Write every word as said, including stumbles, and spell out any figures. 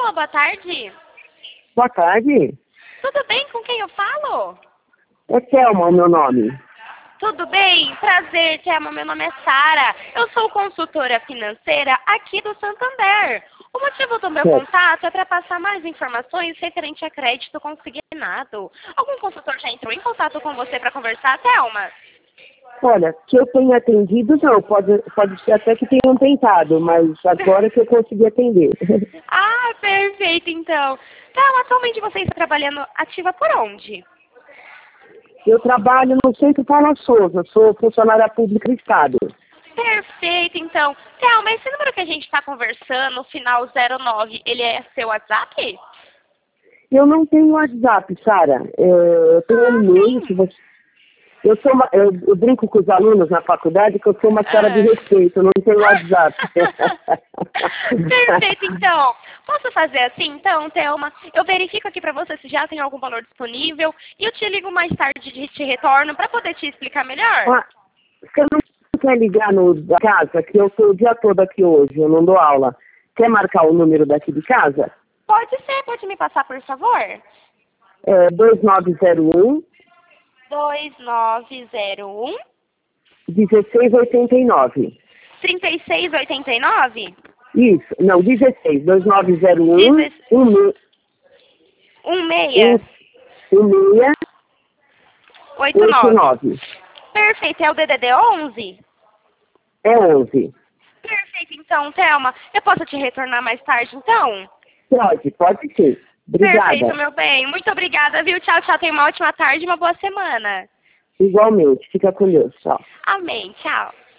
Alô, boa tarde. Boa tarde. Tudo bem? Com quem eu falo? É Thelma o meu nome. Tudo bem? Prazer, Thelma. Meu nome é Sara. Eu sou consultora financeira aqui do Santander. O motivo do meu Certo. contato é para passar mais informações referente a crédito consignado. Algum consultor já entrou em contato com você para conversar, Thelma? Olha, que eu tenha atendido, não. Pode, pode ser até que tenham tentado, mas agora que eu consegui atender. Ah, perfeito, então. Thelma, atualmente você está trabalhando ativa por onde? Eu trabalho no Centro Paula Souza, sou funcionária pública do Estado. Perfeito, então. Thelma, esse número que a gente está conversando, final zero nove, ele é seu WhatsApp? Eu não tenho WhatsApp, Sara. É, eu tenho Ah, um e-mail sim. que você... Eu, sou uma, eu, eu brinco com os alunos na faculdade que eu sou uma senhora de Ah. respeito, eu não tenho WhatsApp. Perfeito, então. Posso fazer assim, então, Thelma? Eu verifico aqui para você se já tem algum valor disponível e eu te ligo mais tarde e te retorno para poder te explicar melhor. Ah, você não quer ligar no da casa, que eu estou o dia todo aqui hoje, eu não dou aula. Quer marcar o número daqui de casa? Pode ser, pode me passar, por favor? É dois nove zero um, dois nove zero um, dezesseis oitenta e nove. trinta e seis oitenta e nove? Isso, não, dezesseis, dois nove zero um, Dezesseis. um, um, um seis um, seis, oito oito nove. nove. Perfeito, é o D D D onze? É onze. Perfeito, então, Thelma. Eu posso te retornar mais tarde, então? Pode, pode sim. Perfeito, Obrigada. meu bem. Muito obrigada, viu? Tchau, tchau. Tenha uma ótima tarde e uma boa semana. Igualmente, fica com Deus, tchau. Amém. Tchau.